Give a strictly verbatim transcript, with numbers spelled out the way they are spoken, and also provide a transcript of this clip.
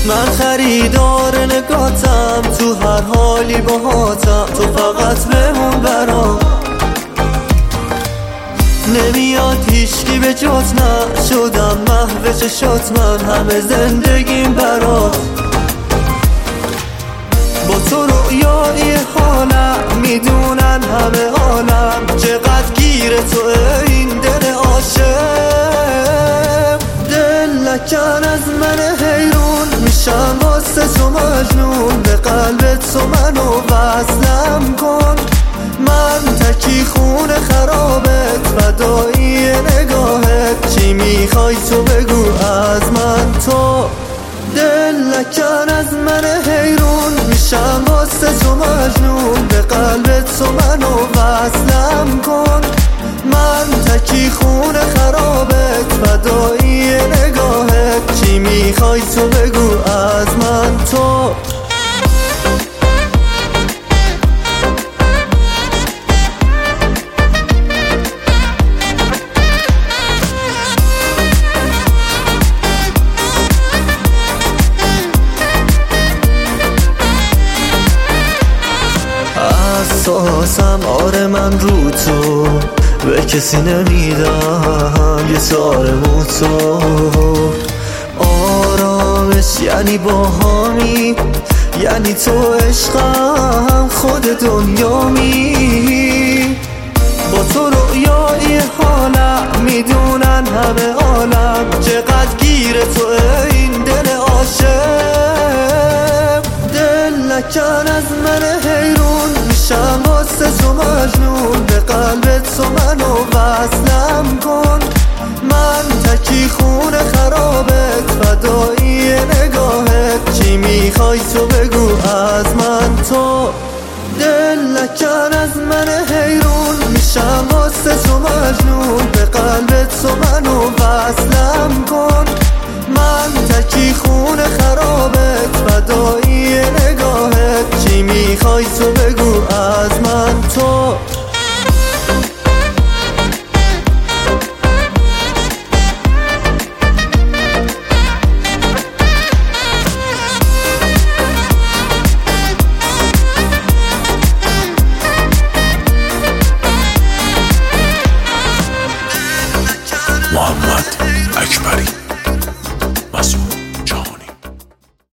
من خریدار نگاتم، تو هر حالی باهاتم، تو فقط بمون برام. نمیاد هیچکی به جات، من شدم محو چشات، من همه زندگیم برات. با تو رویای حالم، میدونن همه عالم چقدر گیر تو این دل عاشق. دل لکن از من حیرون، میشم واسه تو مجنون، به قلبت تو منو وصلم کن. من تکی خون خرابت، فدایی نگاهت، چی میخوای تو بگو از من تو. دل لکن از من حیرون، میشم واسه تو مجنون، به قلبت تو منو وصلم کن. من تکی خون خرابت، فدایی نگاهت، چی میخوای تو بگو از من تو. حساسم آره من رو تو، به کسی نمیدم یه تار مو تو. آرامش یعنی باهامی، یعنی تو عشقم، خود دنیامی. با تو رویای حالم، میدونن همه عالم چقدر گیر تو این دل عاشق. دل لکن از من حیرون، میشم واسه تو مجنون، به قلبت تو منو وصلم کن. من تکی خون خرابت، فدایی نگاهت، چی میخوای تو بگو از من تو. دل لکن از من حیرون، میشم واسه تو مجنون، به قلبت تو منو وصلم کن. من تکی خون خرابت، فدایی